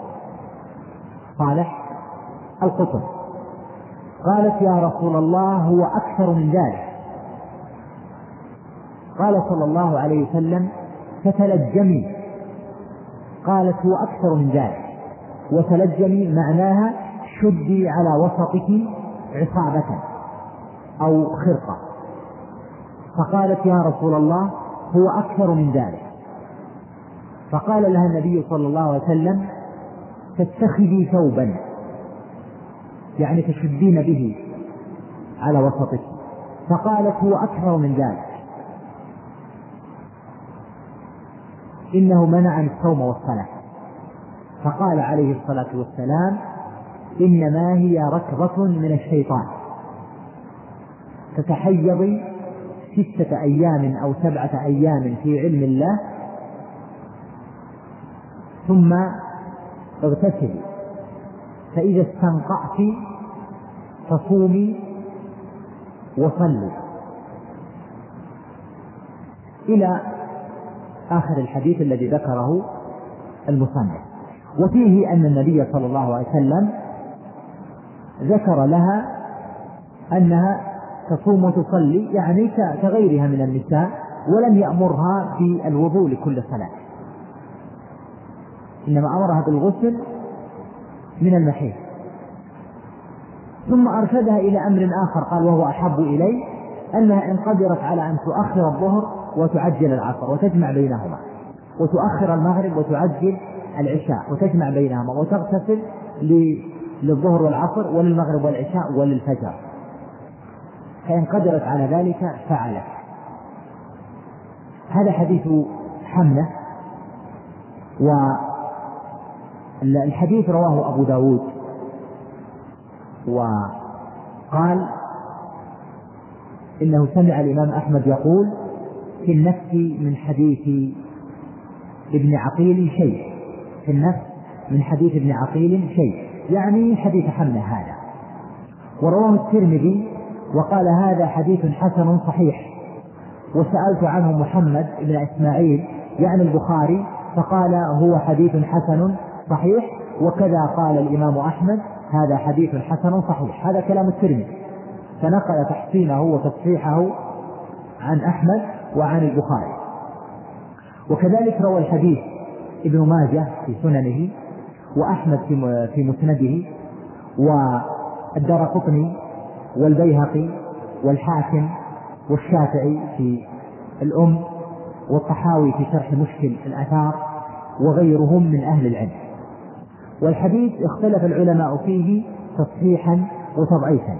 صالح القطن. قالت: يا رسول الله هو أكثر من ذلك. قال صلى الله عليه وسلم: فتلجمي. قالت: هو أكثر من ذلك. وتلجمي معناها شدي على وسطك عصابة أو خرقة. فقالت: يا رسول الله هو أكثر من ذلك. فقال لها النبي صلى الله عليه وسلم: تتخذي ثوبا، يعني تشدين به على وسطك. فقالت: هو أكثر من ذلك، إنه منعني الصوم والصلاة. فقال عليه الصلاة والسلام: إنما هي ركضة من الشيطان، تتحيض ستة أيام أو سبعة أيام في علم الله ثم اغتسلي، فإذا استنقعت فصومي وصلي، إلى آخر الحديث الذي ذكره المصنف. وفيه أن النبي صلى الله عليه وسلم ذكر لها أنها تصوم وتصلي، يعني كغيرها من النساء، ولم يأمرها بالوضوء لكل صلاة، إنما أمرها بالغسل من المحيض. ثم أرشدها إلى أمر آخر قال: وهو أحب إلي، أنها إن قدرت على أن تؤخر الظهر وتعجل العصر وتجمع بينهما، وتؤخر المغرب وتعجل العشاء وتجمع بينهما، وتغتسل للظهر والعصر وللمغرب والعشاء وللفجر، فإن قدرت على ذلك فعلت. هذا حديث حمنة. والحديث رواه أبو داود، وقال إنه سمع الإمام أحمد يقول: في النفس من حديث ابن عقيل شيء، في النفس من حديث ابن عقيل شيء، يعني حديث حمنة هذا. ورواه الترمذي وقال: هذا حديث حسن صحيح. وسألت عنه محمد بن إسماعيل يعني البخاري فقال: هو حديث حسن صحيح. وكذا قال الإمام أحمد: هذا حديث حسن صحيح. هذا كلام الترمذي، فنقل تحسينه وتصحيحه عن أحمد وعن البخاري. وكذلك روى الحديث ابن ماجه في سننه، وأحمد في مسنده، والدارقطني والبيهقي والحاكم والشافعي في الأم، والطحاوي في شرح مشكل الآثار، وغيرهم من أهل العلم. والحديث اختلف العلماء فيه تصحيحا وتضعيفا.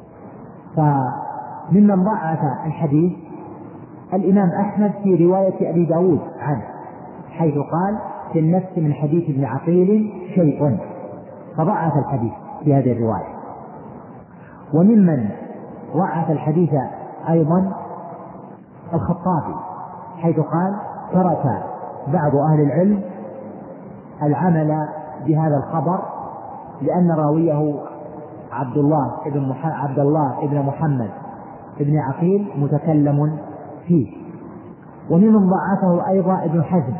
فممن ضعف الحديث الإمام أحمد في رواية أبي داود عنه، حيث قال: في النفس من حديث ابن عقيل شيء، فضعف الحديث في هذه الرواية. وممن ضعف الحديث أيضا الخطابي، حيث قال: ترك بعض أهل العلم العمل بهذا الخبر لأن راويه عبد الله ابن مح... عبد الله ابن محمد ابن عقيل متكلم فيه. وممن ضعفه أيضا ابن حزم،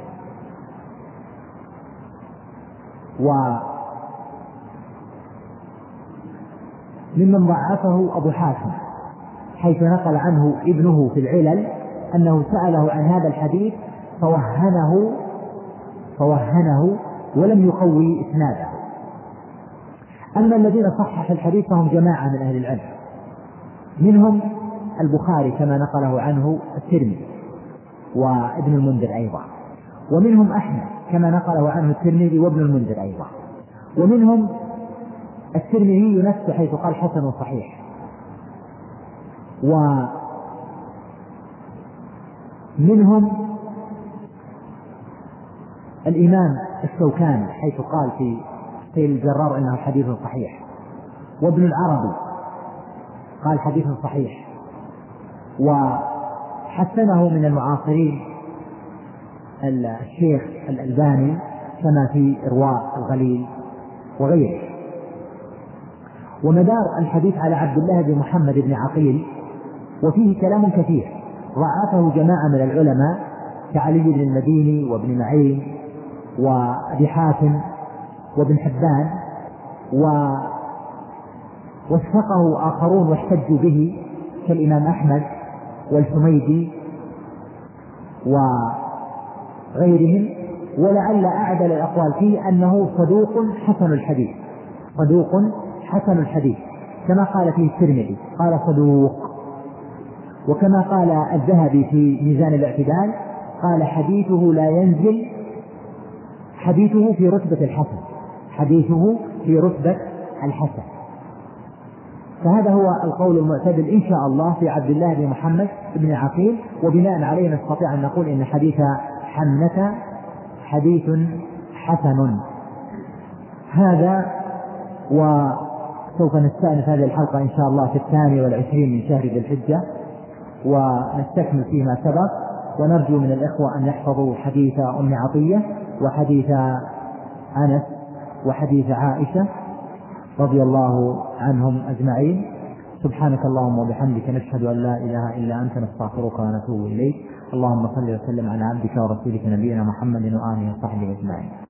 وممن ضعفه أبو حاتم، حيث نقل عنه ابنه في العلل أنه سأله عن هذا الحديث فوهنه فوهنه ولم يقوي إسناده. أما الذين صحح الحديث فهم جماعة من أهل العلم، منهم البخاري كما نقله عنه الترمذي وابن المنذر أيضا، ومنهم أحمد كما نقله عنه الترمذي وابن المنذر أيضا، ومنهم الترمذي نفسه حيث قال حسن صحيح. ومنهم الإمام الشوكاني حيث قال في سيل الجرار إنه حديث صحيح، وابن العربي قال حديث صحيح، وحسنه من المعاصرين الشيخ الألباني كما في إرواء الغليل وغيره. ومدار الحديث على عبد الله بن محمد بن عقيل، وفيه كلام كثير ضعفه جماعة من العلماء كعلي بن المديني وابن معين وأبي حاتم وابن حبان، ووثقه آخرون واحتجوا به كالإمام أحمد والحميدي وغيرهم. ولعل أعدل الأقوال فيه أنه صدوق حسن الحديث، صدوق حسن الحديث كما قال فيه الترمذي قال صدوق، وكما قال الذهبي في ميزان الاعتدال قال حديثه لا ينزل، حديثه في رتبة الحسن، حديثه في رتبة الحسن. فهذا هو القول المعتدل إن شاء الله في عبد الله بن محمد بن عقيل، وبناء عليه نستطيع أن نقول إن حديث حمنة حديث حسن. هذا، وسوف نستأنف هذه الحلقة إن شاء الله في الثاني والعشرين من شهر ذي الحجة، ونستكمل فيما سبق، ونرجو من الإخوة أن يحفظوا حديث أم عطية وحديث أنس وحديث عائشة رضي الله عنهم أجمعين. سبحانك اللهم وبحمدك نشهد أن لا إله إلا أنت نستغفرك ونتوب إليك. اللهم صل وسلم على عبدك ورسولك نبينا محمد وآله وصحبه أجمعين.